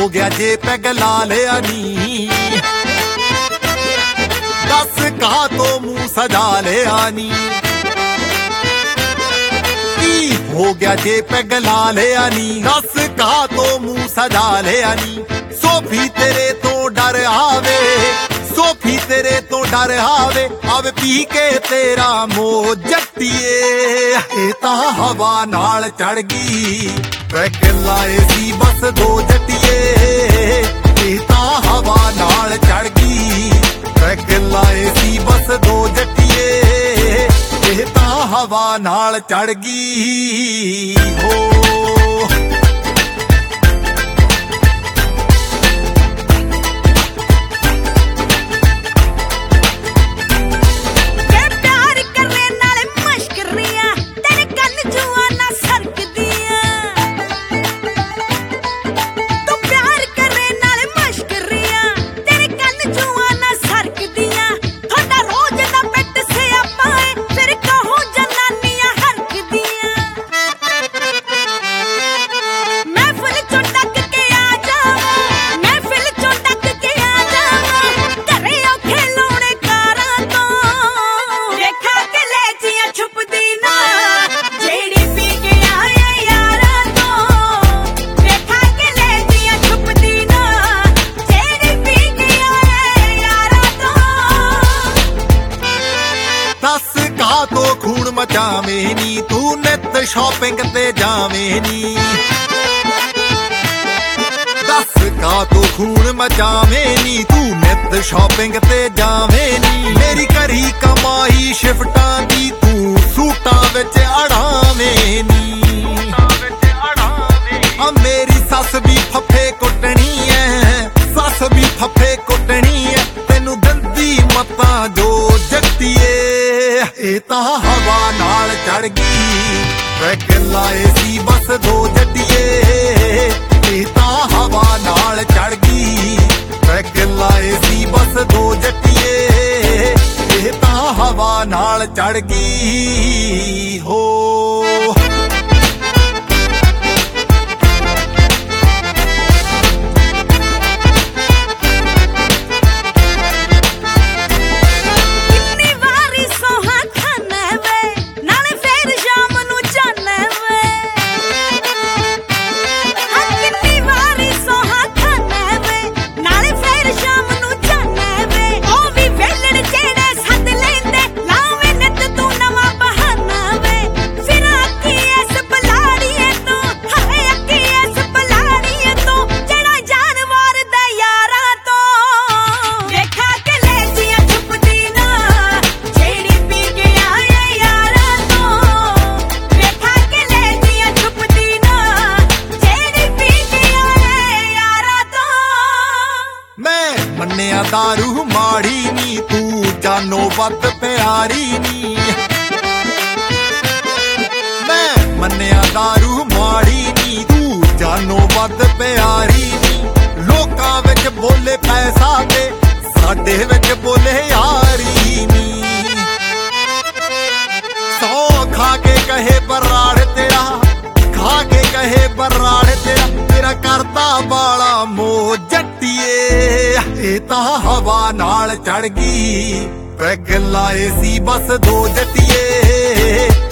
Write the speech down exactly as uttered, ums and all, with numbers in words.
गया जे पैग ला लिया नी, दस कहा तो मुंह सजा लिया नी। हो गया जे पैग ला लिया नी, दस कहा तो मुंह सजा लिया नी। सोफी तेरे तो डर आवे, सोफी तेरे तो डर आवे, अब पी के तेरा मोह जट्टिए। ये ता हवा नाल चढ़ गई, पैग लाए सी बस दो जट्टिए। ये ता हवा नाल चढ़ गई, पैग लाए सी बस दो जट्टिए। ये ता हवा नाल चढ़ गई हो। तो खून मचावे नी, तू नित शॉपिंग ते जावे नी। दस का तो खून मचावे नी, तू नित शॉपिंग ते जावे नी। मेरी करी कमाई शिफ्टां दी तू सूटां विच अड़ावे नी। आ मेरी सस भी फफे कुटनी है, सस भी फफे कुटनी है, तेनू दंदी मतां जो जट्टिए। ये ता हवा नाल चढ़ गई, पैग लाए सी बस दो जट्टिए। ये ता हवा नाल चढ़ गई, पैग लाए सी बस दो जट्टिए। ये ता हवा नाल चढ़ गई हो। मन्निया दारू माड़ी नी, तू जानो वत प्यारी नी। मैं मन्निया दारू माड़ी नी, तू जानो वत प्यारी नी। लोकां विच बोले पैसा ते साडे विच बोले यारी नी। सौ खा के कहे बराड़ तेरा, खा के कहे बराड़ तेरा, तेरा करता बाला मोह जट्टिए। ये ता हवा नाल चढ़ गई, पैग लाए सी बस दो जट्टिए।